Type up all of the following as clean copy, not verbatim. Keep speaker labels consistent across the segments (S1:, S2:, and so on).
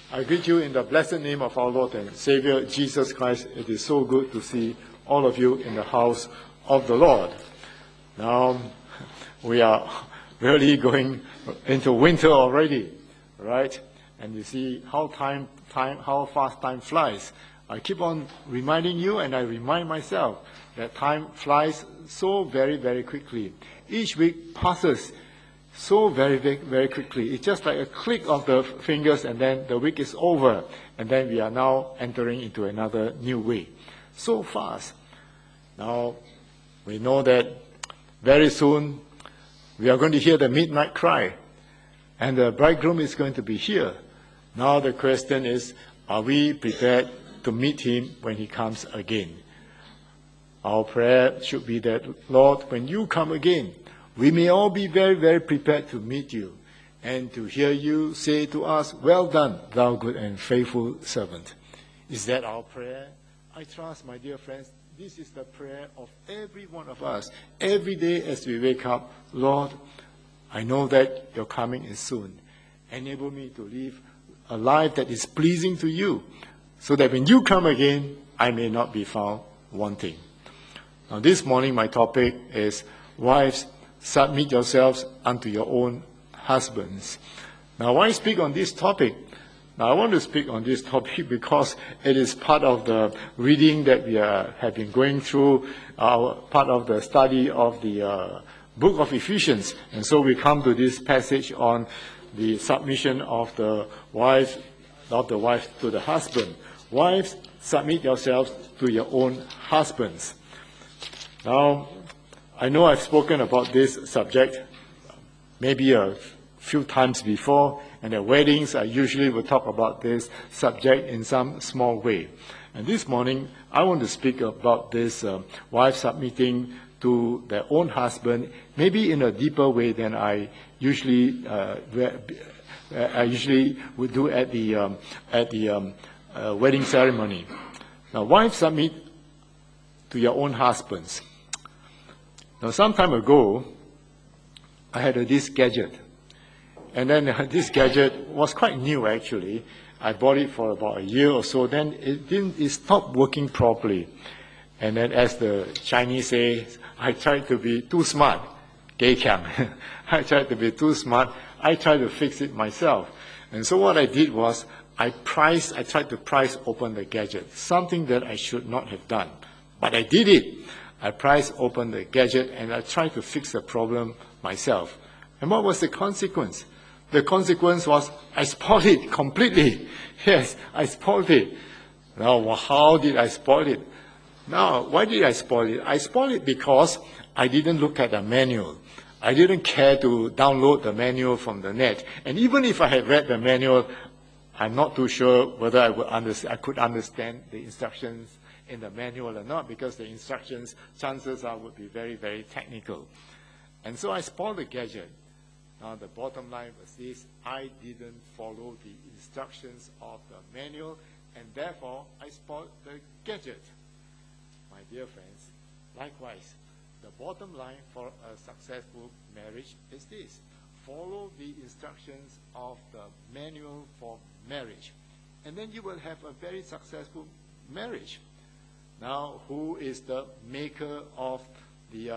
S1: I greet you in the blessed name of our Lord and Savior, Jesus Christ. It is so good to see all of you in the house of the Lord. Now, we are really going into winter already, right? And you see how fast time flies. I keep on reminding you, and I remind myself, that time flies so very, very quickly. Each week passes so very, very quickly. It's just like a click of the fingers, and then the week is over, and then we are now entering into another new week. So fast. Now, we know that very soon we are going to hear the midnight cry, and the bridegroom is going to be here. Now the question is, are we prepared to meet him when he comes again? Our prayer should be that, Lord, when you come again, we may all be very, very prepared to meet you and to hear you say to us, well done, thou good and faithful servant. Is that our prayer? I trust, my dear friends, this is the prayer of every one of us. Every day as we wake up, Lord, I know that your coming is soon. Enable me to live a life that is pleasing to you, so that when you come again, I may not be found wanting. Now this morning my topic is, wives, submit yourselves unto your own husbands. Now why speak on this topic? Now I want to speak on this topic because it is part of the reading that we have been going through, part of the study of the book of Ephesians. And so we come to this passage on the submission of the wife to the husband. Wives, submit yourselves to your own husbands. Now, I know I've spoken about this subject maybe a few times before, and at weddings I usually will talk about this subject in some small way. And this morning I want to speak about this wife submitting to their own husband, maybe in a deeper way than I usually would do at the wedding ceremony. Now, wives, submit to your own husbands. Now, some time ago, I had this gadget. And then this gadget was quite new, actually. I bought it for about a year or so. Then it stopped working properly. And then, as the Chinese say, I tried to be too smart. Gei kiang. I tried to be too smart. I tried to fix it myself. And so what I did was, I tried to price open the gadget, something that I should not have done. But I did it. I price open the gadget and I tried to fix the problem myself. And what was the consequence? The consequence was I spoiled it completely. Yes, I spoiled it. Now, how did I spoil it? Now, why did I spoil it? I spoiled it because I didn't look at the manual. I didn't care to download the manual from the net. And even if I had read the manual, I'm not too sure whether I could understand the instructions in the manual or not, because the instructions, chances are, would be very, very technical. And so I spoiled the gadget. Now the bottom line was this: I didn't follow the instructions of the manual, and therefore I spoiled the gadget. My dear friends, likewise, the bottom line for a successful marriage is this: follow the instructions of the manual for marriage, and then you will have a very successful marriage. Now, who is the maker of the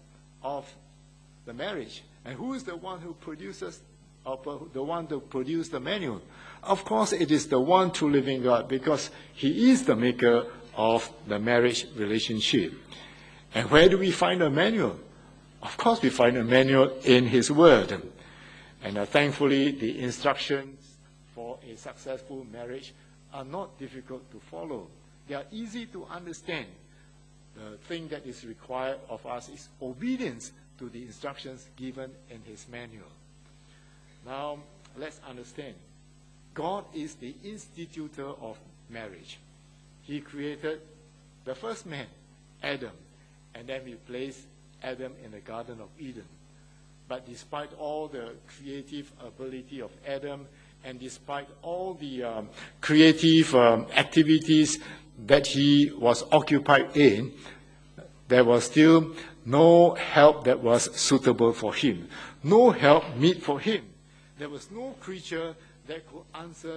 S1: marriage, and who is the one who produces, the one to produce the manual? Of course, it is the one true living God, because He is the maker of the marriage relationship. And where do we find a manual? Of course, we find a manual in His Word. And thankfully, the instructions for a successful marriage are not difficult to follow. They are easy to understand. The thing that is required of us is obedience to the instructions given in His manual. Now, let's understand. God is the institutor of marriage. He created the first man, Adam, and then He placed Adam in the Garden of Eden. But despite all the creative ability of Adam, and despite all the creative activities that he was occupied in, there was still no help that was suitable for him. No help meet for him. There was no creature that could answer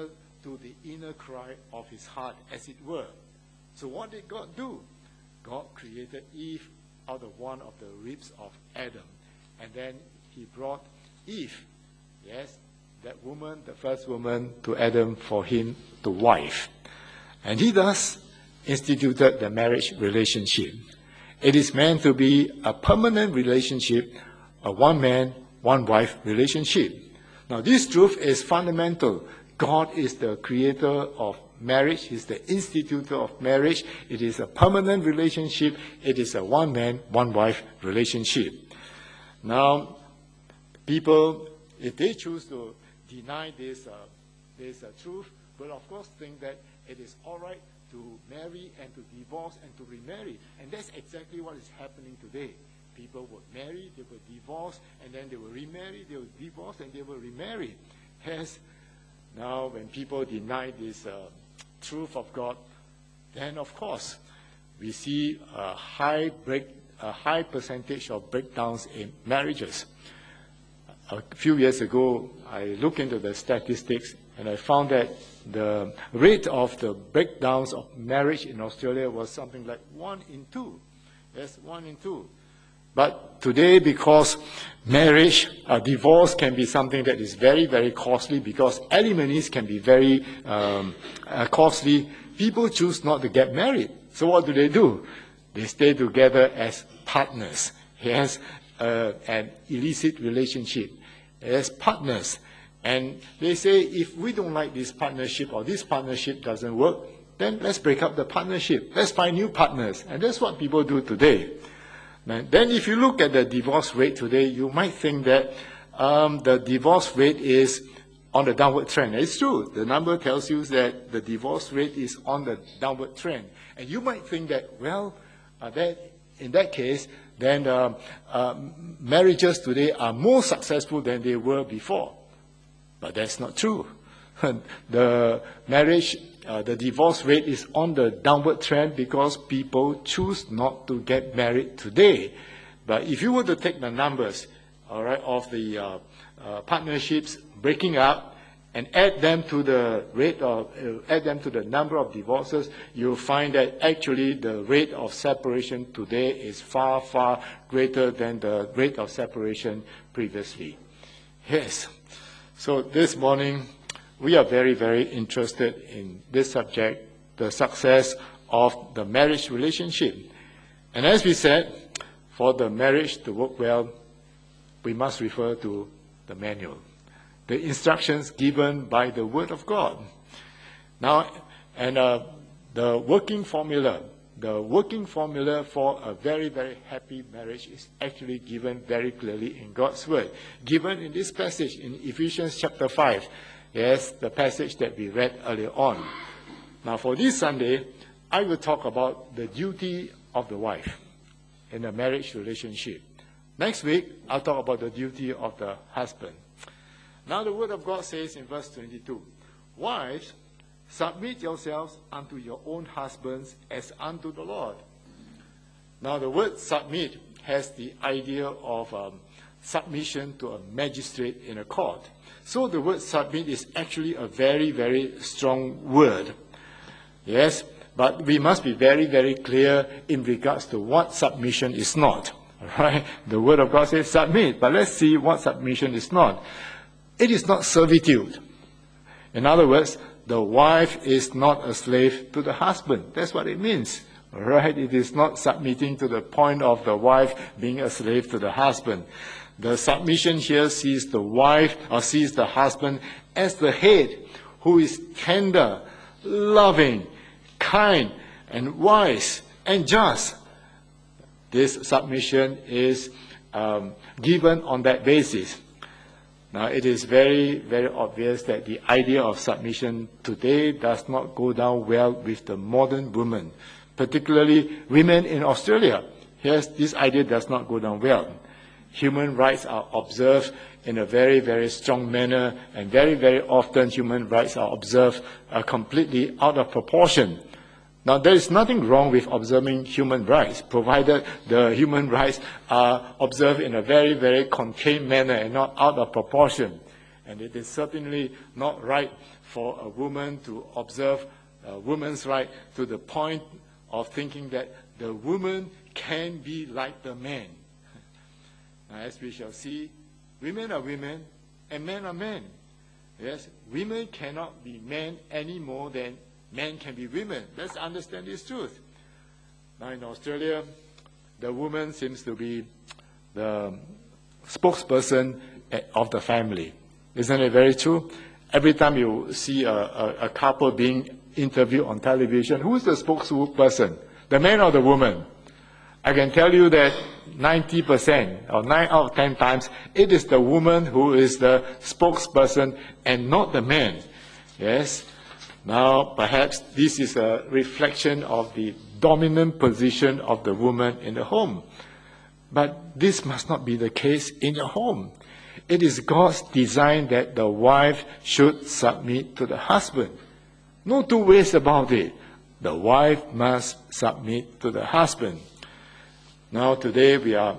S1: to the inner cry of his heart, as it were. So what did God do? God created Eve out of one of the ribs of Adam. And then he brought Eve, yes, that woman, the first woman, to Adam for him to wife. And he thus instituted the marriage relationship. It is meant to be a permanent relationship, a one-man, one-wife relationship. Now, this truth is fundamental. God is the creator of marriage. He's the institutor of marriage. It is a permanent relationship. It is a one-man, one-wife relationship. Now, people, if they choose to deny this truth, will of course think that it is all right to marry and to divorce and to remarry. And that's exactly what is happening today. People would marry, they would divorce, and then they will remarry, they will divorce, and they will remarry. Yes, now when people deny this truth of God, then of course we see a high percentage of breakdowns in marriages. A few years ago, I looked into the statistics, and I found that the rate of the breakdowns of marriage in Australia was something like 1 in 2. Yes, 1 in 2. But today, because divorce can be something that is very, very costly, because alimonies can be very costly, people choose not to get married. So what do? They stay together as partners. Yes, an illicit relationship as partners. And they say, if we don't like this partnership or this partnership doesn't work, then let's break up the partnership. Let's find new partners. And that's what people do today. And then if you look at the divorce rate today, you might think that the divorce rate is on the downward trend. It's true. The number tells you that the divorce rate is on the downward trend. And you might think that, well, in that case, then marriages today are more successful than they were before. But that's not true. The divorce rate is on the downward trend because people choose not to get married today. But if you were to take the numbers, all right, of the partnerships breaking up and add them to the number of divorces, you'll find that actually the rate of separation today is far, far greater than the rate of separation previously. Yes. So this morning, we are very, very interested in this subject, the success of the marriage relationship. And as we said, for the marriage to work well, we must refer to the manual, the instructions given by the Word of God. Now, and the working formula for a very, very happy marriage is actually given very clearly in God's Word, given in this passage in Ephesians chapter 5. Yes, the passage that we read earlier on. Now, for this Sunday, I will talk about the duty of the wife in a marriage relationship. Next week, I'll talk about the duty of the husband. Now, the Word of God says in verse 22, "Wives, submit yourselves unto your own husbands as unto the Lord." Now, the word submit has the idea of submission to a magistrate in a court. So the word submit is actually a very, very strong word. Yes, but we must be very, very clear in regards to what submission is not. Right? The Word of God says submit, but let's see what submission is not. It is not servitude. In other words, the wife is not a slave to the husband. That's what it means. Right? It is not submitting to the point of the wife being a slave to the husband. The submission here sees the wife or sees the husband as the head who is tender, loving, kind, and wise, and just. This submission is given on that basis. Now, it is very, very obvious that the idea of submission today does not go down well with the modern woman, particularly women in Australia. Yes, this idea does not go down well. Human rights are observed in a very, very strong manner, and very, very often human rights are observed completely out of proportion. Now, there is nothing wrong with observing human rights, provided the human rights are observed in a very, very contained manner and not out of proportion. And it is certainly not right for a woman to observe a woman's right to the point of thinking that the woman can be like the man. Now, as we shall see, women are women and men are men. Yes, women cannot be men any more than men can be women. Let's understand this truth. Now in Australia, the woman seems to be the spokesperson of the family. Isn't it very true? Every time you see a couple being interviewed on television, who is the spokesperson? The man or the woman? I can tell you that 90% or 9 out of 10 times, it is the woman who is the spokesperson and not the man. Yes? Now, perhaps this is a reflection of the dominant position of the woman in the home. But this must not be the case in your home. It is God's design that the wife should submit to the husband. No two ways about it. The wife must submit to the husband. Now today we are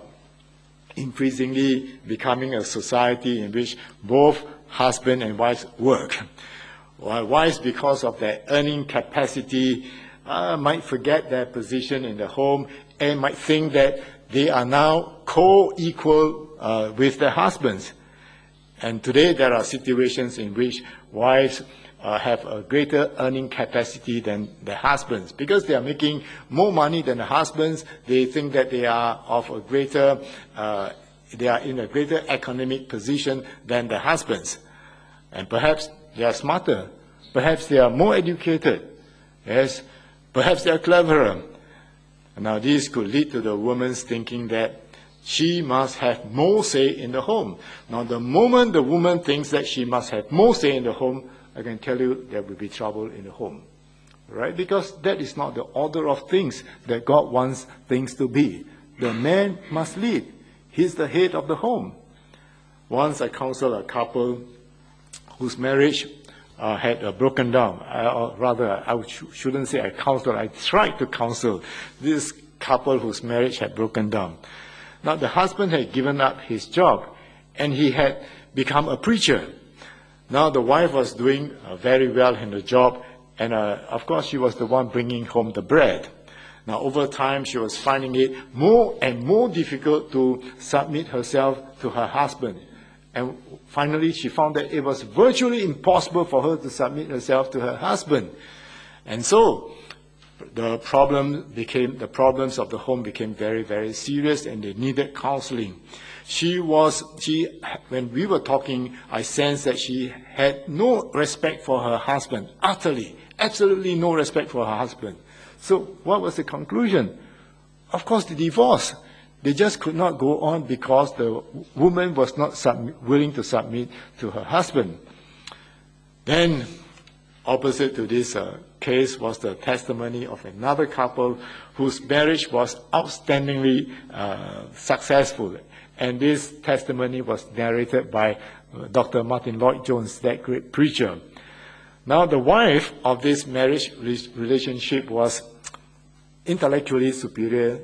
S1: increasingly becoming a society in which both husband and wives work. While wives, because of their earning capacity, might forget their position in the home and might think that they are now co-equal with their husbands. And today there are situations in which wives have a greater earning capacity than their husbands. Because they are making more money than the husbands, they think that they are of a greater, they are in a greater economic position than the husbands. And perhaps they are smarter. Perhaps they are more educated. Yes, perhaps they are cleverer. Now this could lead to the woman's thinking that she must have more say in the home. Now the moment the woman thinks that she must have more say in the home, I can tell you there will be trouble in the home. Right? Because that is not the order of things that God wants things to be. The man must lead. He's the head of the home. Once I counseled a couple whose marriage had broken down. I shouldn't say I counseled, I tried to counsel this couple whose marriage had broken down. Now the husband had given up his job and he had become a preacher. Now the wife was doing very well in the job, and of course she was the one bringing home the bread. Now over time she was finding it more and more difficult to submit herself to her husband. And finally she found that it was virtually impossible for her to submit herself to her husband. And so the problems of the home became very, very serious, and they needed counseling. When we were talking, I sensed that she had no respect for her husband, utterly, absolutely no respect for her husband. So what was the conclusion? Of course, the divorce. They just could not go on because the woman was not willing to submit to her husband. Then, opposite to this case was the testimony of another couple whose marriage was outstandingly successful. And this testimony was narrated by Dr. Martin Lloyd-Jones, that great preacher. Now, the wife of this marriage relationship was intellectually superior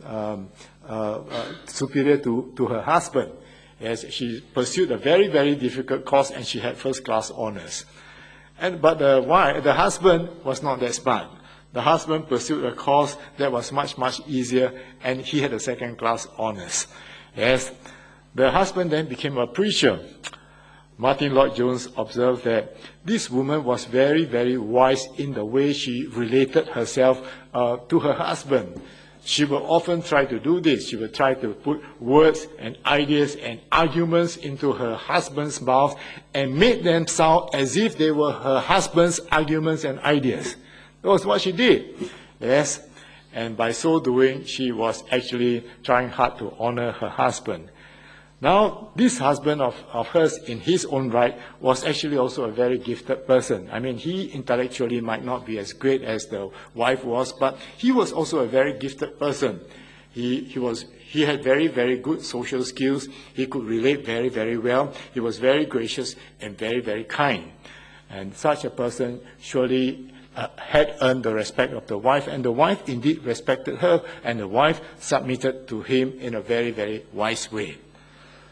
S1: to her husband. Yes, she pursued a very, very difficult course, and she had first-class honors. But the husband was not that smart. The husband pursued a course that was much, much easier, and he had a second-class honors. Yes, the husband then became a preacher. Martin Lloyd-Jones observed that this woman was very, very wise in the way she related herself to her husband. She will often try to do this. She will try to put words and ideas and arguments into her husband's mouth and make them sound as if they were her husband's arguments and ideas. That was what she did. Yes. And by so doing, she was actually trying hard to honor her husband. Now, this husband of hers, in his own right, was actually also a very gifted person. I mean, he intellectually might not be as great as the wife was, but he was also a very gifted person. He had very, very good social skills. He could relate very, very well. He was very gracious and very, very kind. And such a person surely had earned the respect of the wife, and the wife indeed respected her, and the wife submitted to him in a very, very wise way.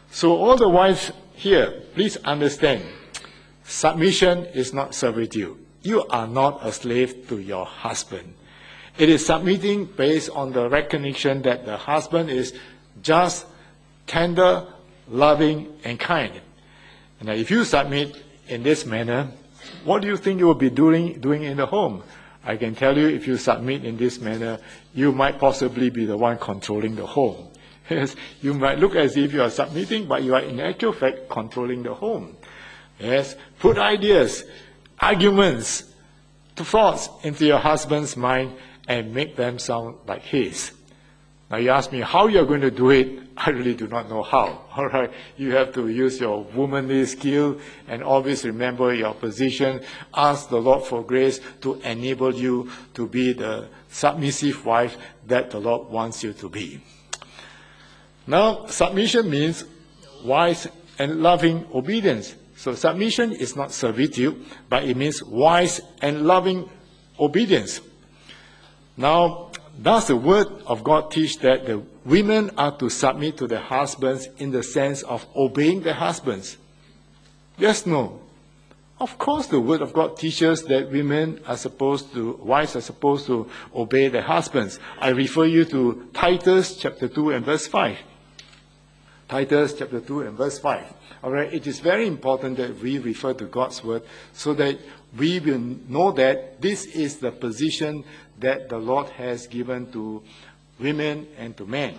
S1: So all the wives here, please understand, submission is not servitude. You are not a slave to your husband. It is submitting based on the recognition that the husband is just, tender, loving, and kind. And if you submit in this manner, what do you think you will be doing in the home? I can tell you, if you submit in this manner, you might possibly be the one controlling the home. Yes, you might look as if you are submitting, but you are in actual fact controlling the home. Yes, put ideas, arguments, thoughts into your husband's mind and make them sound like his. Now you ask me how you're going to do it. I really do not know how. All right, you have to use your womanly skill and always remember your position. Ask the Lord for grace to enable you to be the submissive wife that the Lord wants you to be. Now, submission means wise and loving obedience. So submission is not servitude, but it means wise and loving obedience. Now, does the Word of God teach that the women are to submit to their husbands in the sense of obeying their husbands? Yes, no. Of course, the Word of God teaches that wives are supposed to obey their husbands. I refer you to Titus chapter 2 and verse 5. Titus chapter 2 and verse 5. All right, it is very important that we refer to God's Word so that we will know that this is the position that the Lord has given to women and to men.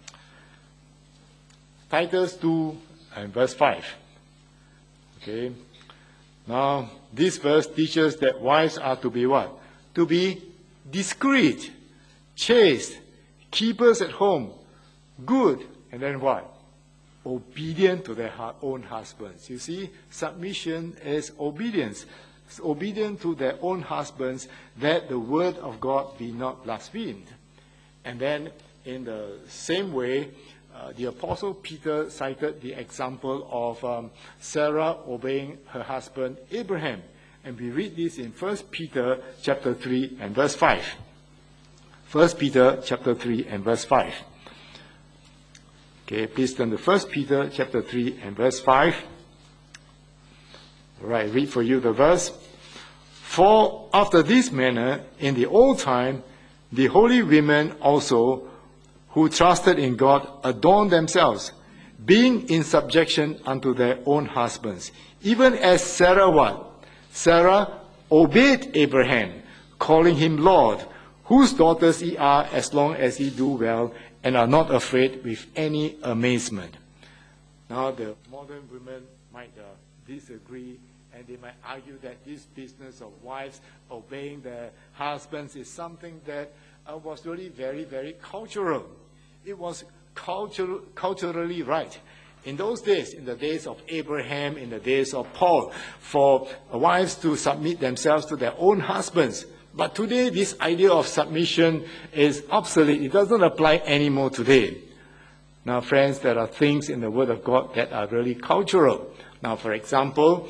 S1: Titus 2 and verse 5. Okay. Now, this verse teaches that wives are to be what? To be discreet, chaste, keepers at home, good, and then what? Obedient to their own husbands. You see, submission is obedience. It's obedient to their own husbands, that the word of God be not blasphemed. And then, in the same way, the Apostle Peter cited the example of Sarah obeying her husband Abraham. And we read this in 1 Peter chapter 3 and verse 5. 1 Peter chapter 3 and verse 5. Okay, please turn to 1 Peter chapter 3 and verse 5. All right, read for you the verse. For after this manner, in the old time, the holy women also, who trusted in God, adorned themselves, being in subjection unto their own husbands. Even as Sarah what? Sarah obeyed Abraham, calling him Lord, whose daughters ye are, as long as ye do well, and are not afraid with any amazement. Now the modern women might disagree, and they might argue that this business of wives obeying their husbands is something that was really very, very cultural. It was culturally right. In those days, in the days of Abraham, in the days of Paul, for wives to submit themselves to their own husbands. But today, this idea of submission is obsolete. It doesn't apply anymore today. Now, friends, there are things in the Word of God that are really cultural. Now, for example,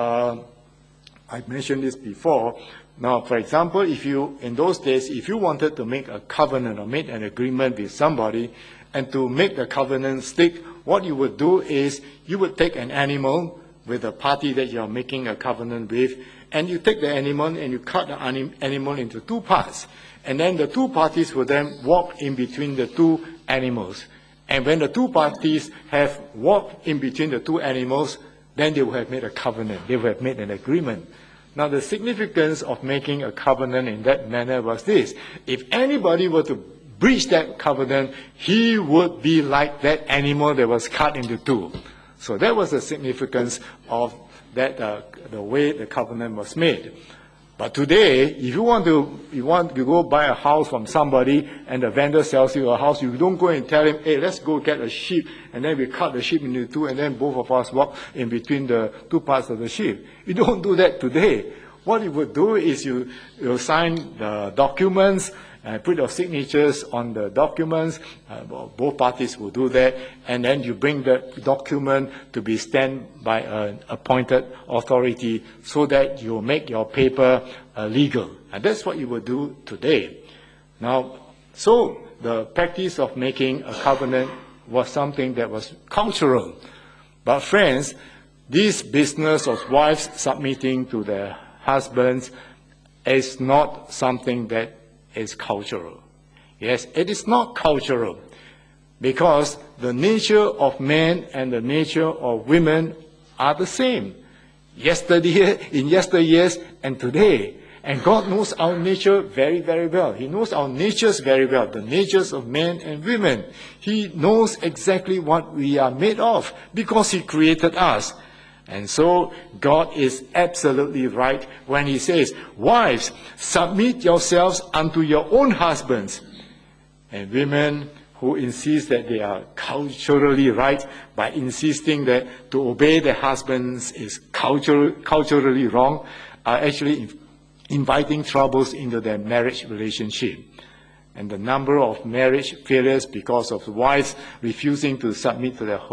S1: I've mentioned this before. Now, for example, in those days, if you wanted to make a covenant or make an agreement with somebody, and to make the covenant stick, what you would do is you would take an animal with the party that you are making a covenant with, and you take the animal and you cut the animal into two parts. And then the two parties will then walk in between the two animals. And when the two parties have walked in between the two animals, then they will have made a covenant. They will have made an agreement. Now, the significance of making a covenant in that manner was this. If anybody were to breach that covenant, he would be like that animal that was cut into two. So that was the significance of that, the way the covenant was made. But today, if you want to go buy a house from somebody and the vendor sells you a house, you don't go and tell him, hey, let's go get a sheep, and then we cut the sheep into two, and then both of us walk in between the two parts of the sheep. You don't do that today. What you would do is you sign the documents, put your signatures on the documents. Both parties will do that, and then you bring the document to be stamped by an appointed authority so that you make your paper legal. And that's what you will do today. Now, so the practice of making a covenant was something that was cultural. But friends, this business of wives submitting to their husbands is not something that is cultural. Yes, it is not cultural, because the nature of men and the nature of women are the same. Yesterday, in yesteryears and today. And God knows our nature very, very well. He knows our natures very well, the natures of men and women. He knows exactly what we are made of, because He created us. And so God is absolutely right when He says, wives, submit yourselves unto your own husbands. And women who insist that they are culturally right by insisting that to obey their husbands is culturally wrong, are actually inviting troubles into their marriage relationship. And the number of marriage failures because of wives refusing to submit to their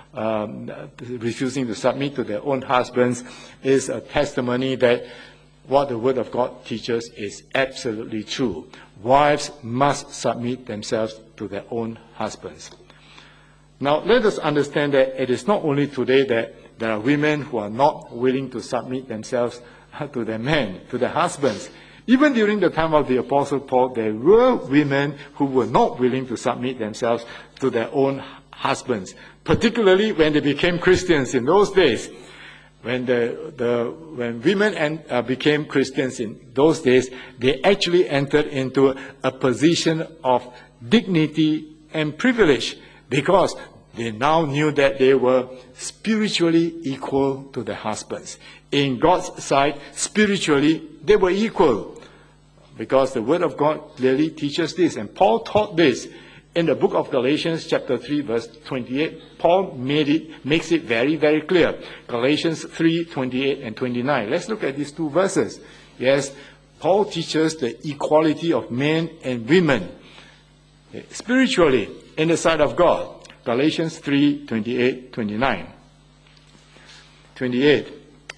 S1: own husbands is a testimony that what the Word of God teaches is absolutely true. Wives must submit themselves to their own husbands. Now, let us understand that it is not only today that there are women who are not willing to submit themselves to their men, to their husbands. Even during the time of the Apostle Paul, there were women who were not willing to submit themselves to their own husbands, particularly when they became Christians in those days. When women became Christians in those days, they actually entered into a position of dignity and privilege, because they now knew that they were spiritually equal to their husbands. In God's sight, spiritually, they were equal, because the Word of God clearly teaches this. And Paul taught this in the book of Galatians chapter 3 verse 28. Paul makes it very, very clear. Galatians 3, 28 and 29. Let's look at these two verses. Yes, Paul teaches the equality of men and women spiritually in the sight of God. Galatians 3, 28, 29. 28.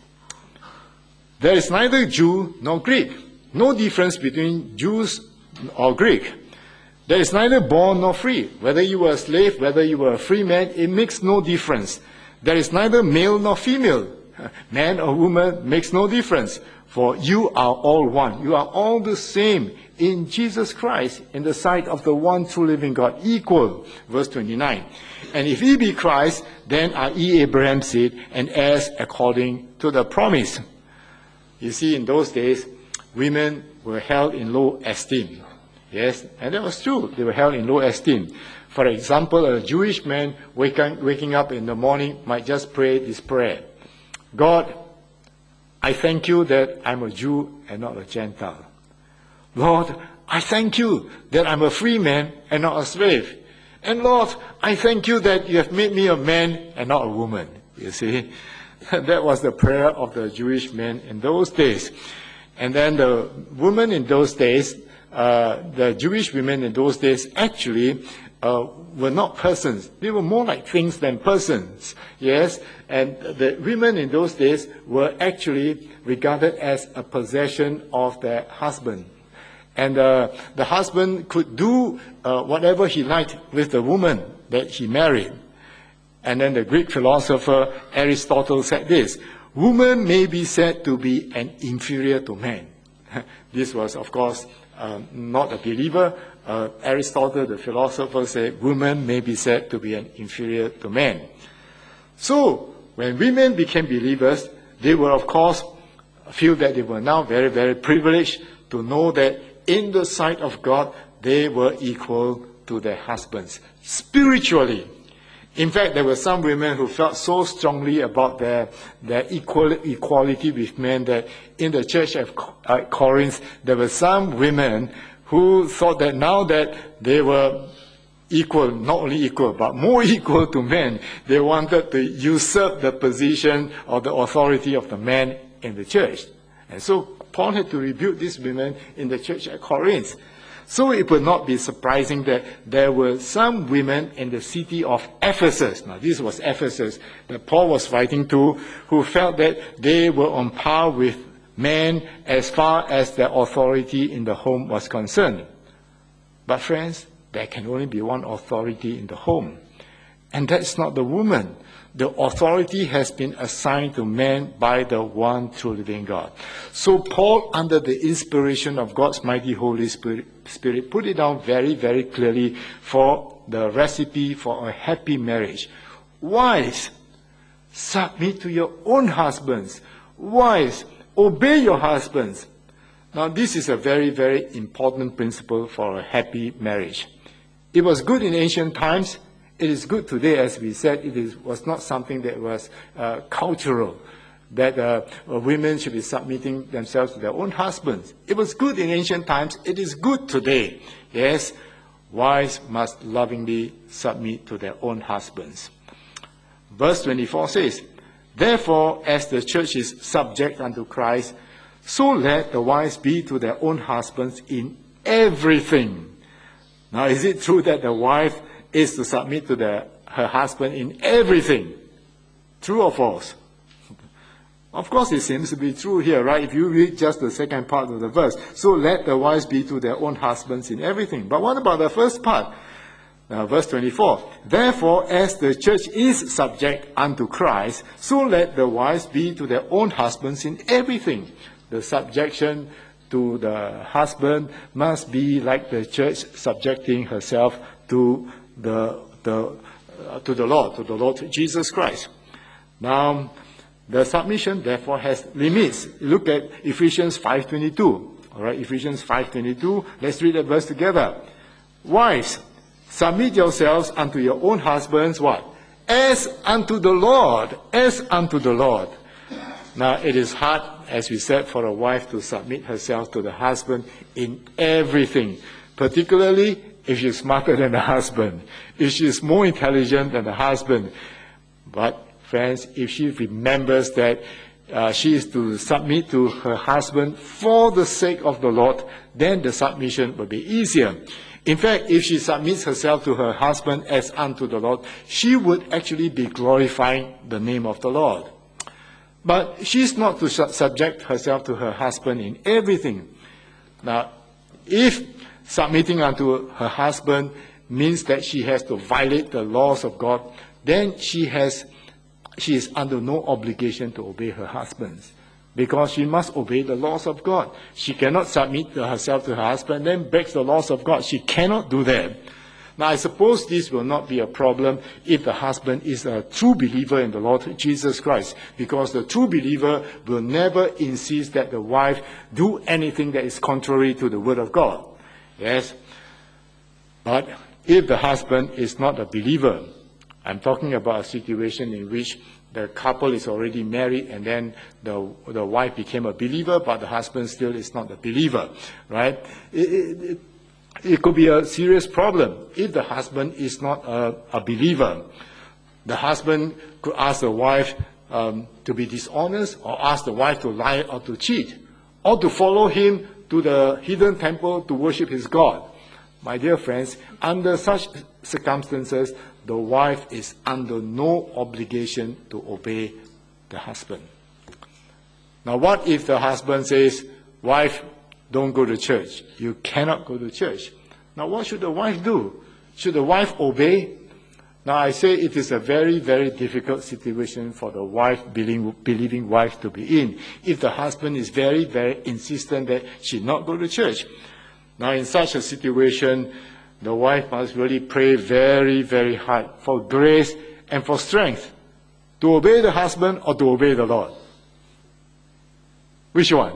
S1: There is neither Jew nor Greek, no difference between Jews or Greek. There is neither bond nor free. Whether you were a slave, whether you were a free man, it makes no difference. There is neither male nor female. Man or woman makes no difference. For you are all one. You are all the same in Jesus Christ, in the sight of the one true living God, equal. Verse 29. And if ye be Christ, then are ye Abraham's seed, and heirs according to the promise. You see, in those days, women were held in low esteem. Yes, and that was true. They were held in low esteem. For example, a Jewish man waking up in the morning might just pray this prayer. God, I thank you that I'm a Jew and not a Gentile. Lord, I thank you that I'm a free man and not a slave. And Lord, I thank you that you have made me a man and not a woman. You see, that was the prayer of the Jewish men in those days. And then the women in those days, the Jewish women in those days actually were not persons. They were more like things than persons. Yes, and the women in those days were actually regarded as a possession of their husband. And the husband could do whatever he liked with the woman that he married. And then the Greek philosopher Aristotle said this: woman may be said to be an inferior to man. This was, of course, not a believer. Aristotle, the philosopher, said woman may be said to be an inferior to man. So, when women became believers, they were, of course, feel that they were now very, very privileged to know that in the sight of God, they were equal to their husbands, spiritually. In fact, there were some women who felt so strongly about their equality with men that in the church of Corinth, there were some women who thought that now that they were equal, not only equal, but more equal to men, they wanted to usurp the position or the authority of the man in the church. And so Paul had to rebuke these women in the church at Corinth. So it would not be surprising that there were some women in the city of Ephesus, now this was Ephesus that Paul was writing to, who felt that they were on par with men as far as their authority in the home was concerned. But friends, there can only be one authority in the home. And that's not the woman. The authority has been assigned to man by the one true living God. So Paul, under the inspiration of God's mighty Holy Spirit, put it down very, very clearly for the recipe for a happy marriage. Wives, submit to your own husbands. Wives, obey your husbands. Now, this is a very, very important principle for a happy marriage. It was good in ancient times. It is good today, as we said. Was not something that was cultural, that women should be submitting themselves to their own husbands. It was good in ancient times. It is good today. Yes, wives must lovingly submit to their own husbands. Verse 24 says, "Therefore, as the church is subject unto Christ, so let the wives be to their own husbands in everything." Now, is it true that the wife is to submit to her husband in everything? True or false? Of course, it seems to be true here, right? If you read just the second part of the verse, so let the wives be to their own husbands in everything. But what about the first part? Now, verse 24, "Therefore, as the church is subject unto Christ, so let the wives be to their own husbands in everything." The subjection to the husband must be like the church subjecting herself to the Lord Jesus Christ. Now, the submission therefore has limits. Look at Ephesians 5:22. All right, Ephesians 5:22. Let's read that verse together. "Wives, submit yourselves unto your own husbands," what? "As unto the Lord." As unto the Lord. Now, it is hard, as we said, for a wife to submit herself to the husband in everything, particularly if she's smarter than the husband, if she's more intelligent than the husband. But, friends, if she remembers that she is to submit to her husband for the sake of the Lord, then the submission will be easier. In fact, if she submits herself to her husband as unto the Lord, she would actually be glorifying the name of the Lord. But she's not to subject herself to her husband in everything. Now, if submitting unto her husband means that she has to violate the laws of God, then she is under no obligation to obey her husband, because she must obey the laws of God. She cannot submit herself to her husband, then breaks the laws of God. She cannot do that. Now, I suppose this will not be a problem if the husband is a true believer in the Lord Jesus Christ, because the true believer will never insist that the wife do anything that is contrary to the Word of God. Yes? But if the husband is not a believer, I'm talking about a situation in which the couple is already married and then the wife became a believer, but the husband still is not a believer, right? It could be a serious problem if the husband is not a believer. The husband could ask the wife to be dishonest, or ask the wife to lie or to cheat, or to follow him to the hidden temple to worship his God. My dear friends, under such circumstances, the wife is under no obligation to obey the husband. Now, what if the husband says, "Wife, don't go to church. You cannot go to church." Now, what should the wife do? Should the wife obey? Now, I say it is a very, very difficult situation for the wife, believing wife, to be in, if the husband is very, very insistent that she not go to church. Now, in such a situation, the wife must really pray very, very hard for grace and for strength to obey the husband or to obey the Lord. Which one?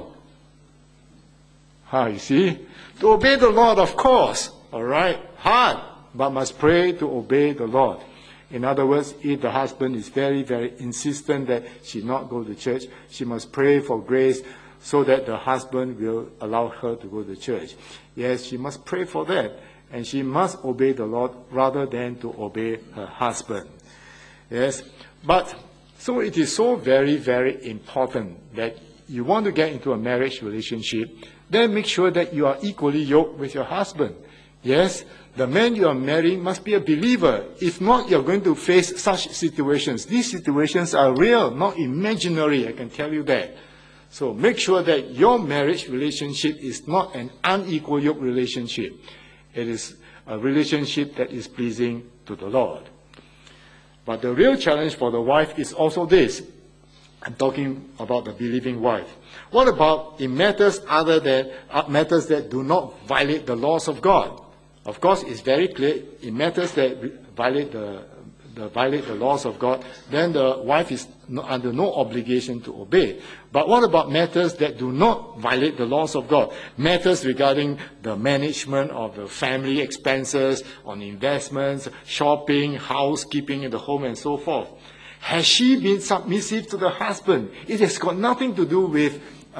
S1: You see? To obey the Lord, of course. All right? Hard, but must pray to obey the Lord. In other words, if the husband is very, very insistent that she not go to church, she must pray for grace so that the husband will allow her to go to church. Yes, she must pray for that. And she must obey the Lord rather than to obey her husband. Yes? But, so it is so very, very important that you want to get into a marriage relationship, then make sure that you are equally yoked with your husband. Yes? The man you are marrying must be a believer. If not, you're going to face such situations. These situations are real, not imaginary, I can tell you that. So make sure that your marriage relationship is not an unequal yoke relationship. It is a relationship that is pleasing to the Lord. But the real challenge for the wife is also this. I'm talking about the believing wife. What about in matters other than matters that do not violate the laws of God? Of course, it's very clear in matters that violate the laws of God, then the wife is under no obligation to obey. But what about matters that do not violate the laws of God? Matters regarding the management of the family expenses, on investments, shopping, housekeeping in the home, and so forth. Has she been submissive to the husband? It has got nothing to do with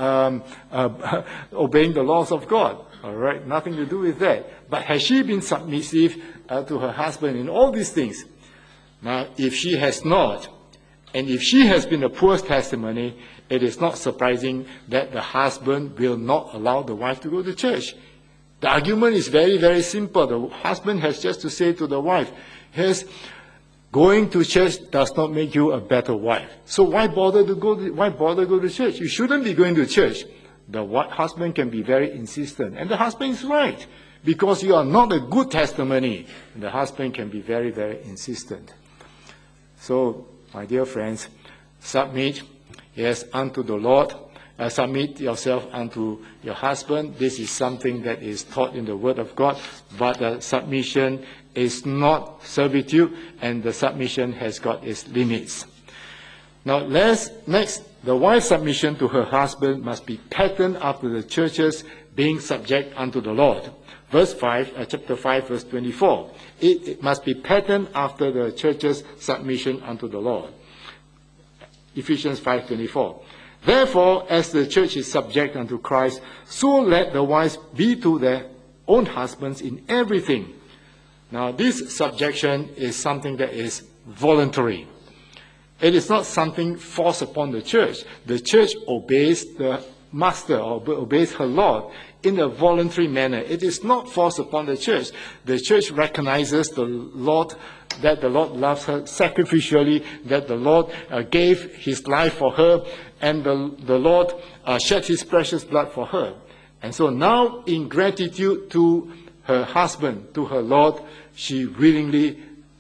S1: obeying the laws of God. All right, nothing to do with that. But has she been submissive to her husband in all these things? Now, if she has not, and if she has been a poor testimony, it is not surprising that the husband will not allow the wife to go to church. The argument is very, very simple. The husband has just to say to the wife, yes, going to church does not make you a better wife. So why bother go to church? You shouldn't be going to church. The husband can be very insistent. And the husband is right. Because you are not a good testimony. The husband can be very, very insistent. So, my dear friends, submit, yes, unto the Lord. Submit yourself unto your husband. This is something that is taught in the Word of God. But submission is not servitude, and the submission has got its limits. Now, next, the wife's submission to her husband must be patterned after the church's being subject unto the Lord. Chapter 5, verse 24. It must be patterned after the church's submission unto the Lord. Ephesians 5:24. Therefore, as the church is subject unto Christ, so let the wives be to their own husbands in everything. Now, this subjection is something that is voluntary. It is not something forced upon the church. The church obeys the master or obeys her Lord in a voluntary manner. It is not forced upon the church. The church recognizes the Lord, that the Lord loves her sacrificially, that the Lord gave his life for her, and the Lord shed his precious blood for her. And so now, in gratitude to her husband, to her Lord, she willingly,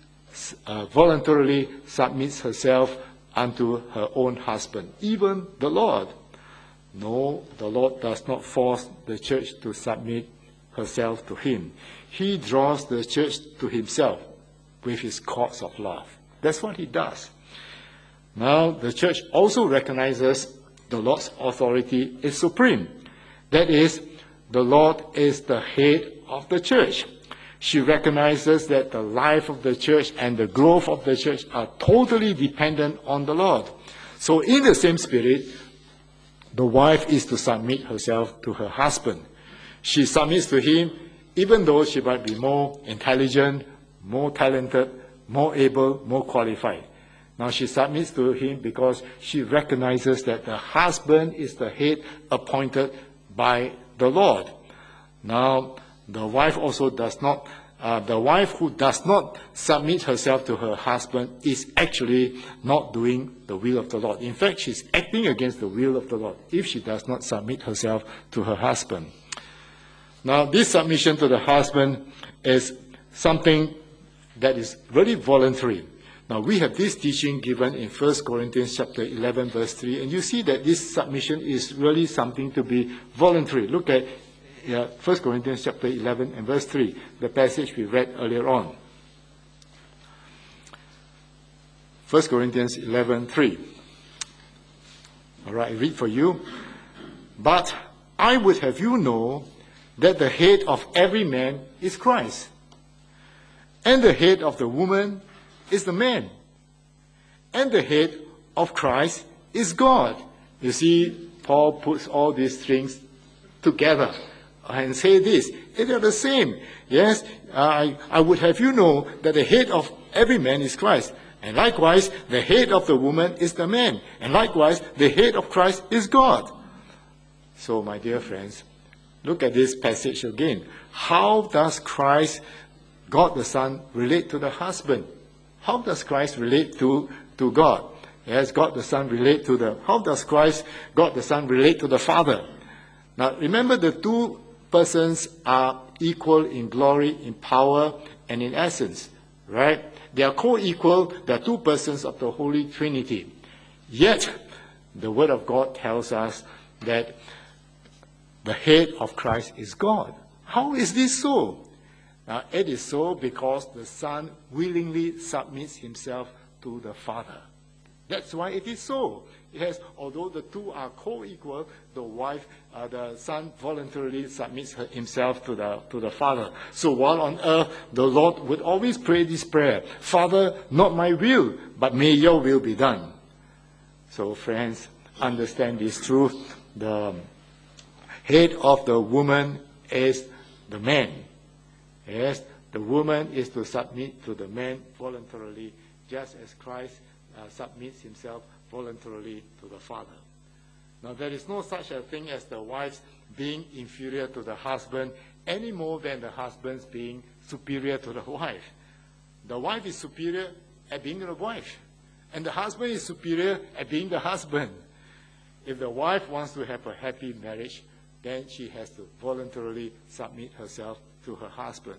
S1: voluntarily submits herself unto her own husband, even the Lord. No, the Lord does not force the church to submit herself to him. He draws the church to himself with his cords of love. That's what he does. Now, the church also recognizes the Lord's authority is supreme. That is, the Lord is the head of the church. She recognizes that the life of the church and the growth of the church are totally dependent on the Lord. So in the same spirit, the wife is to submit herself to her husband. She submits to him even though she might be more intelligent, more talented, more able, more qualified. Now she submits to him because she recognizes that the husband is the head appointed by the Lord. Now, the wife also does not, the wife who does not submit herself to her husband is actually not doing the will of the Lord. In fact, she's acting against the will of the Lord if she does not submit herself to her husband. Now, this submission to the husband is something that is really voluntary. Now, we have this teaching given in 1 Corinthians chapter 11, verse 3, and you see that this submission is really something to be voluntary. Look at 1 Corinthians chapter 11 and verse 3, the passage we read earlier on. 1 Corinthians 11:3. All right, I read for you. But I would have you know that the head of every man is Christ, and the head of the woman is the man, and the head of Christ is God. You see, Paul puts all these things together and say this, they are the same. Yes, I would have you know that the head of every man is Christ. And likewise, the head of the woman is the man. And likewise, the head of Christ is God. So, my dear friends, look at this passage again. How does Christ, God the Son, relate to the husband? How does Christ relate to God? Yes, God the Son relate to how does Christ, God the Son, relate to the Father? Now, remember the two persons are equal in glory, in power, and in essence. right? They are co-equal. They are two persons of the Holy Trinity. Yet, the Word of God tells us that the head of Christ is God. How is this so? Now, it is so because the Son willingly submits himself to the Father. That's why it is so. Yes, although the two are co-equal, the Son voluntarily submits himself to the Father. So while on earth, the Lord would always pray this prayer, Father, not my will, but may your will be done. So friends, understand this truth. The head of the woman is the man. Yes, the woman is to submit to the man voluntarily, just as Christ submits himself voluntarily to the Father. Now, there is no such a thing as the wives being inferior to the husband any more than the husbands being superior to the wife. The wife is superior at being the wife, and the husband is superior at being the husband. If the wife wants to have a happy marriage, then she has to voluntarily submit herself to her husband.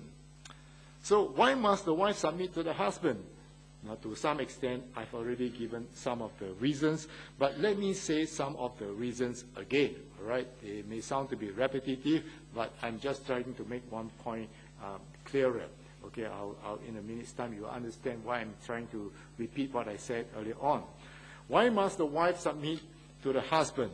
S1: So why must the wife submit to the husband? Now, to some extent, I've already given some of the reasons, but let me say some of the reasons again, all right? They may sound to be repetitive, but I'm just trying to make one point clearer. Okay, I'll in a minute's time, you'll understand why I'm trying to repeat what I said earlier on. Why must the wife submit to the husband?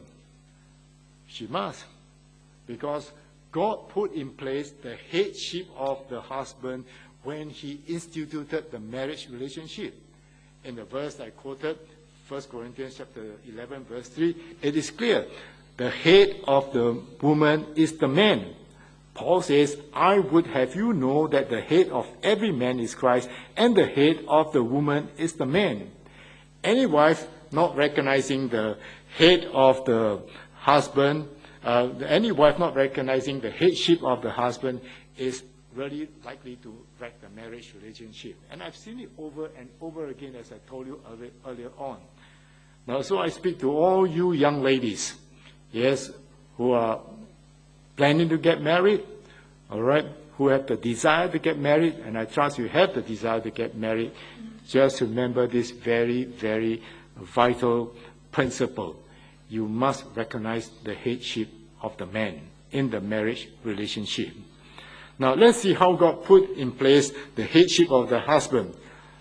S1: She must, because God put in place the headship of the husband when he instituted the marriage relationship. In the verse I quoted, 1 Corinthians chapter 11, verse 3, it is clear. The head of the woman is the man. Paul says, I would have you know that the head of every man is Christ, and the head of the woman is the man. Any wife not recognizing the head of the husband, any wife not recognizing the headship of the husband is really likely to wreck the marriage relationship. And I've seen it over and over again, as I told you earlier on. Now, so I speak to all you young ladies, yes, who are planning to get married, all right, who have the desire to get married, and I trust you have the desire to get married. Just remember this very, very vital principle. You must recognize the headship of the man in the marriage relationship. Now, let's see how God put in place the headship of the husband.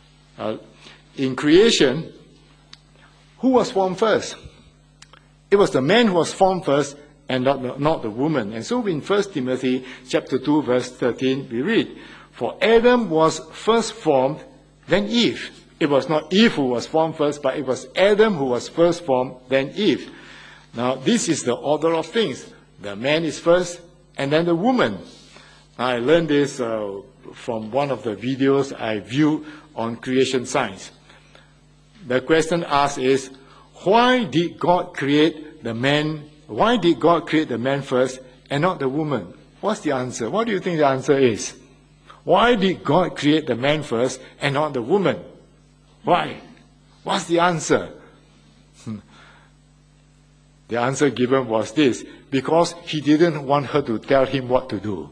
S1: In creation, who was formed first? It was the man who was formed first and not the woman. And so in 1 Timothy chapter 2, verse 13, we read, For Adam was first formed, then Eve. It was not Eve who was formed first, but it was Adam who was first formed, then Eve. Now, this is the order of things. The man is first, and then the woman. I learned this from one of the videos I viewed on creation science. The question asked is, why did God create the man? Why did God create the man first and not the woman? What's the answer? What do you think the answer is? Why did God create the man first and not the woman? Why? What's the answer? The answer given was this, because he didn't want her to tell him what to do.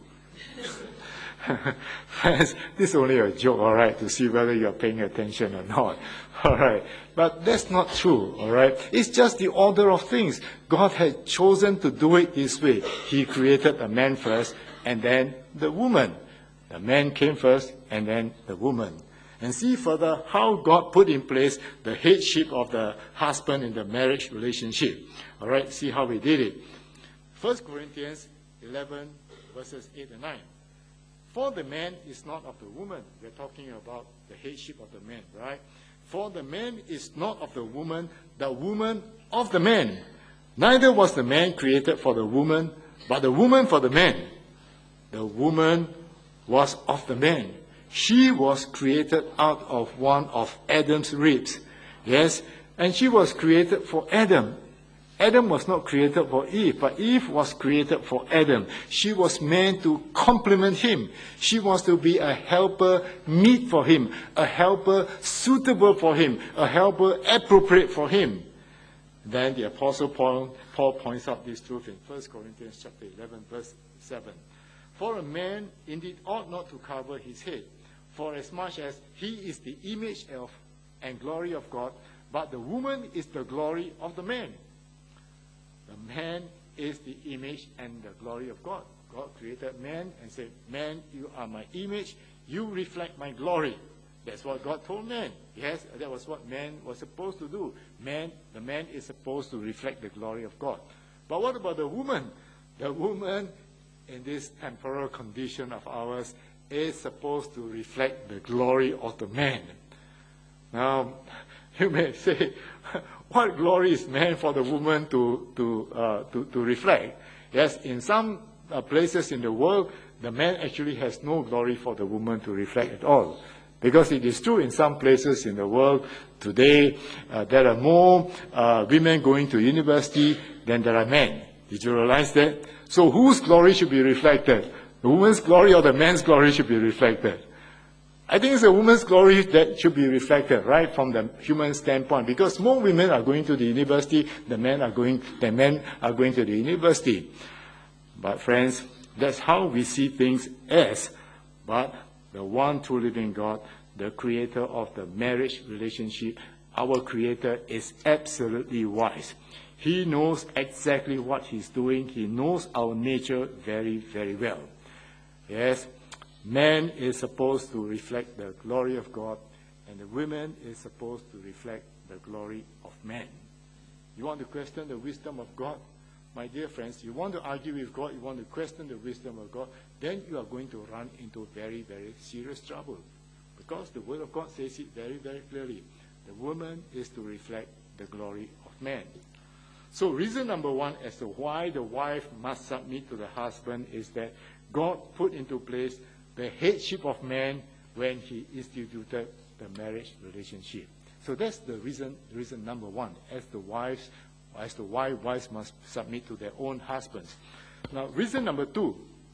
S1: Friends, this is only a joke, all right, to see whether you're paying attention or not. All right. But that's not true, all right? It's just the order of things. God had chosen to do it this way. He created the man first and then the woman. The man came first and then the woman. And see further how God put in place the headship of the husband in the marriage relationship. All right, see how we did it. 1 Corinthians 11, verses 8 and 9. For the man is not of the woman. We're talking about the headship of the man, right? For the man is not of the woman of the man. Neither was the man created for the woman, but the woman for the man. The woman was of the man. She was created out of one of Adam's ribs. Yes, and she was created for Adam. Adam was not created for Eve, but Eve was created for Adam. She was meant to complement him. She was to be a helper meet for him, a helper suitable for him, a helper appropriate for him. Then the Apostle Paul points out this truth in 1 Corinthians chapter 11, verse 7. For a man indeed ought not to cover his head, for as much as he is the image of and glory of God, but the woman is the glory of the man. The man is the image and the glory of God. God created man and said, man, you are my image, you reflect my glory. That's what God told man. Yes, that was what man was supposed to do. The man is supposed to reflect the glory of God. But what about the woman? The woman, in this temporal condition of ours, is supposed to reflect the glory of the man. Now, you may say, what glory is meant for the woman to reflect? Yes, in some places in the world, the man actually has no glory for the woman to reflect at all. Because it is true in some places in the world today, there are more women going to university than there are men. Did you realize that? So whose glory should be reflected? The woman's glory or the man's glory should be reflected? I think it's the woman's glory that should be reflected, right, from the human standpoint. Because more women are going to the university, the men are going to the university. But friends, that's how we see things as. But the one true living God, the creator of the marriage relationship, our creator is absolutely wise. He knows exactly what he's doing. He knows our nature very, very well. Yes, man is supposed to reflect the glory of God, and the woman is supposed to reflect the glory of man. You want to question the wisdom of God? My dear friends, you want to argue with God, you want to question the wisdom of God, then you are going to run into very, very serious trouble. Because the Word of God says it very, very clearly. The woman is to reflect the glory of man. So reason number one as to why the wife must submit to the husband is that God put into place the headship of man when he instituted the marriage relationship. So that's the reason number one, as to why wives must submit to their own husbands. Now, reason number two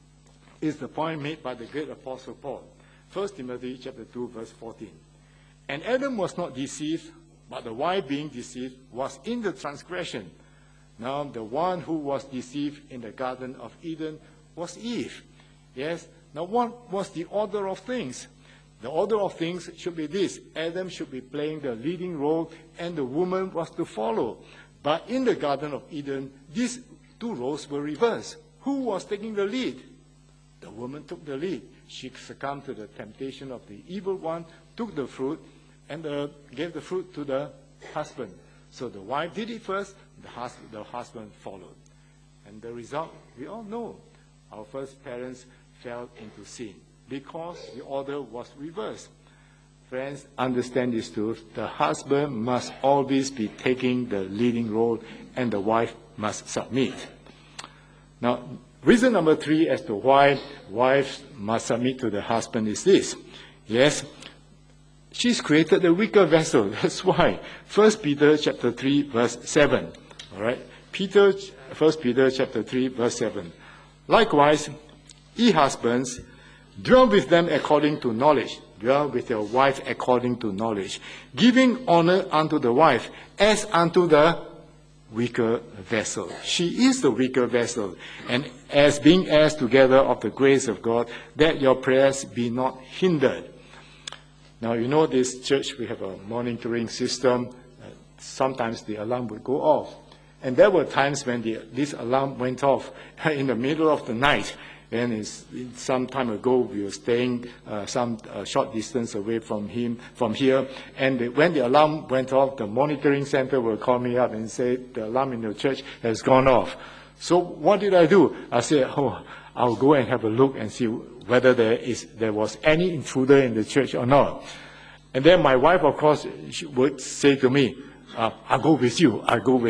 S1: is the point made by the great apostle Paul. 1 Timothy chapter 2, verse 14. And Adam was not deceived, but the wife being deceived was in the transgression. Now, the one who was deceived in the Garden of Eden was Eve. Yes? Now, what was the order of things? The order of things should be this. Adam should be playing the leading role, and the woman was to follow. But in the Garden of Eden, these two roles were reversed. Who was taking the lead? The woman took the lead. She succumbed to the temptation of the evil one, took the fruit, and gave the fruit to the husband. So the wife did it first, the husband followed. And the result, we all know. Our first parents fell into sin because the order was reversed. Friends, understand this truth. The husband must always be taking the leading role, and the wife must submit. Now, reason number three as to why wives must submit to the husband is this. Yes, she's created the weaker vessel. That's why. 1 Peter chapter 3, verse 7. All right? 1 Peter chapter 3, verse 7. Likewise, ye husbands, dwell with them according to knowledge. Dwell with your wife according to knowledge, giving honor unto the wife as unto the weaker vessel. She is the weaker vessel, and as being heirs together of the grace of God, that your prayers be not hindered. Now, you know this church, we have a monitoring system. Sometimes the alarm would go off. And there were times when this alarm went off in the middle of the night. And some time ago, we were staying some short distance away from here. And when the alarm went off, the monitoring center will call me up and say, the alarm in the church has gone off. So what did I do? I said, I'll go and have a look and see whether there was any intruder in the church or not. And then my wife, of course, she would say to me, I'll go with you.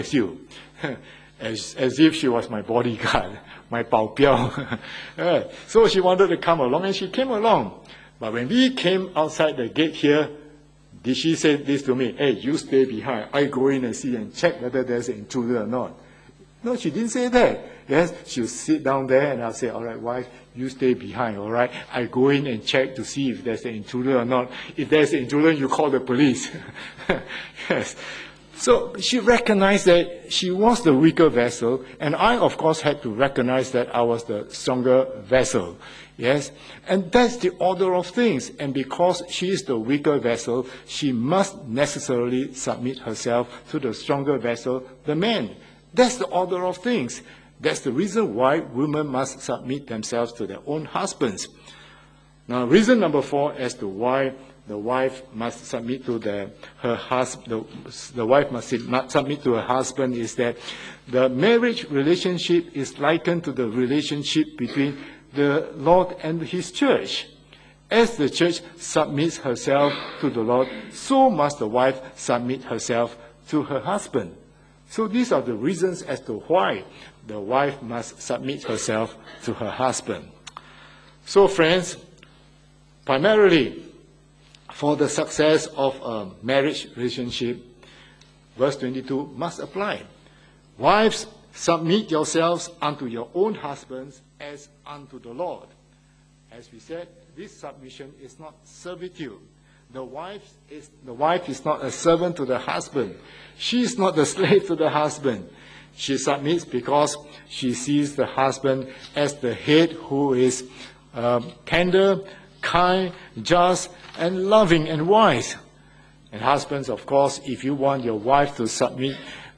S1: As if she was my bodyguard, my pao piao. So she wanted to come along, and she came along. But when we came outside the gate here, did she say this to me? Hey, you stay behind. I go in and see and check whether there's an intruder or not. No, she didn't say that. Yes, she'll sit down there, and I'll say, all right, wife, you stay behind, all right? I go in and check to see if there's an intruder or not. If there's an intruder, you call the police. Yes. So she recognized that she was the weaker vessel, and I, of course, had to recognize that I was the stronger vessel. Yes? And that's the order of things. And because she is the weaker vessel, she must necessarily submit herself to the stronger vessel, the man. That's the order of things. That's the reason why women must submit themselves to their own husbands. Now, reason number 4 as to why the wife must submit to her husband. The wife must submit to her husband is that the marriage relationship is likened to the relationship between the Lord and His church. As the church submits herself to the Lord, so must the wife submit herself to her husband. So these are the reasons as to why the wife must submit herself to her husband. So friends, primarily, for the success of a marriage relationship, verse 22 must apply. Wives, submit yourselves unto your own husbands as unto the Lord. As we said, this submission is not servitude. The wife is not a servant to the husband. She is not the slave to the husband. She submits because she sees the husband as the head who is tender, kind, just, and loving and wise. And husbands, of course, if you want your wife to submit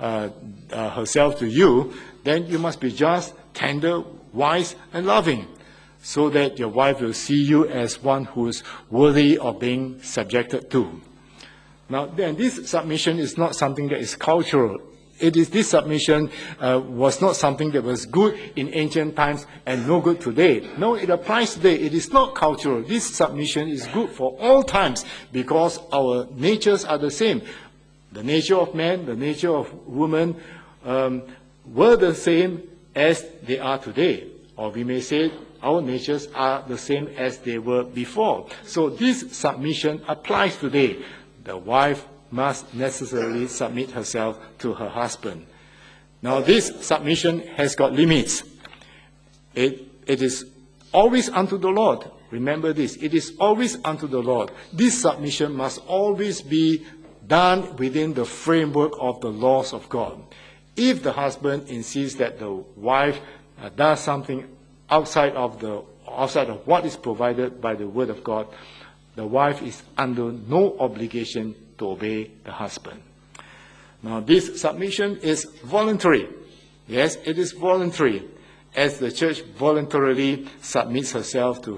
S1: herself to you, then you must be just, tender, wise, and loving, so that your wife will see you as one who is worthy of being subjected to. Now, then, this submission is not something that is cultural. This submission was not something that was good in ancient times and no good today. No, it applies today. It is not cultural. This submission is good for all times because our natures are the same. The nature of man, the nature of woman were the same as they are today. Or we may say our natures are the same as they were before. So this submission applies today. The wife must necessarily submit herself to her husband. Now, this submission has got limits. It is always unto the Lord. Remember this. It is always unto the Lord. This submission must always be done within the framework of the laws of God. If the husband insists that the wife does something outside of what is provided by the Word of God, the wife is under no obligation to obey the husband. Now, this submission is voluntary. Yes, it is voluntary. As the church voluntarily submits herself to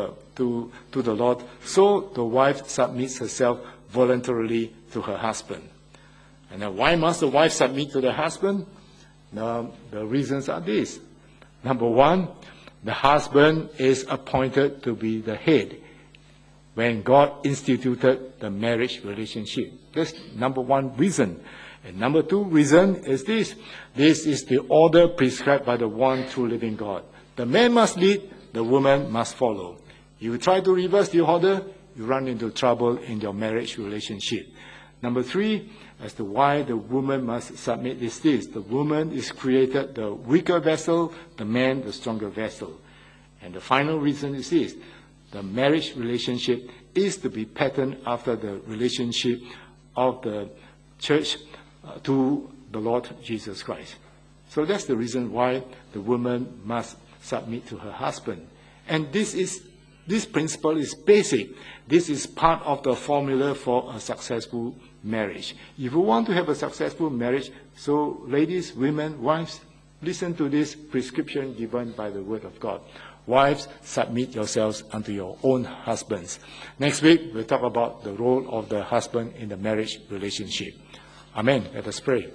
S1: the Lord, so the wife submits herself voluntarily to her husband. And now, why must the wife submit to the husband? Now, the reasons are these. Number 1, the husband is appointed to be the head when God instituted the marriage relationship. That's number 1 reason. And number 2 reason is this. This is the order prescribed by the one true living God. The man must lead, the woman must follow. You try to reverse the order, you run into trouble in your marriage relationship. Number 3, as to why the woman must submit is this. The woman is created the weaker vessel, the man the stronger vessel. And the final reason is this. The marriage relationship is to be patterned after the relationship of the church to the Lord Jesus Christ. So that's the reason why the woman must submit to her husband. And this principle is basic. This is part of the formula for a successful marriage. If you want to have a successful marriage, so ladies, women, wives, listen to this prescription given by the Word of God. Wives, submit yourselves unto your own husbands. Next week, we'll talk about the role of the husband in the marriage relationship. Amen. Let us pray.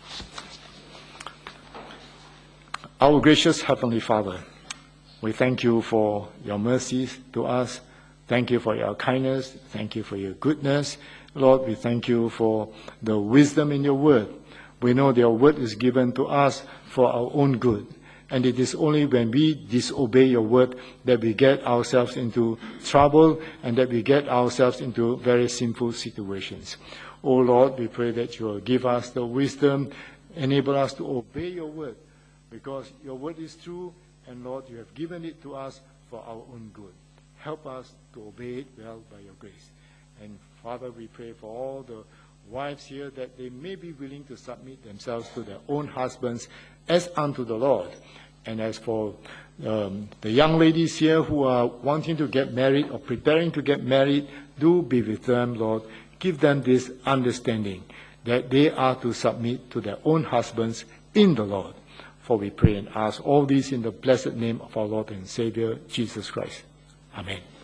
S1: Our gracious Heavenly Father, we thank you for your mercies to us. Thank you for your kindness. Thank you for your goodness. Lord, we thank you for the wisdom in your word. We know your word is given to us for our own good. And it is only when we disobey your word that we get ourselves into trouble and that we get ourselves into very sinful situations. Oh Lord, we pray that you will give us the wisdom, enable us to obey your word, because your word is true, and Lord, you have given it to us for our own good. Help us to obey it well by your grace. And Father, we pray for all the wives here, that they may be willing to submit themselves to their own husbands as unto the Lord. And as for the young ladies here who are wanting to get married or preparing to get married, do be with them, Lord. Give them this understanding that they are to submit to their own husbands in the Lord. For we pray and ask all these in the blessed name of our Lord and Savior, Jesus Christ. Amen.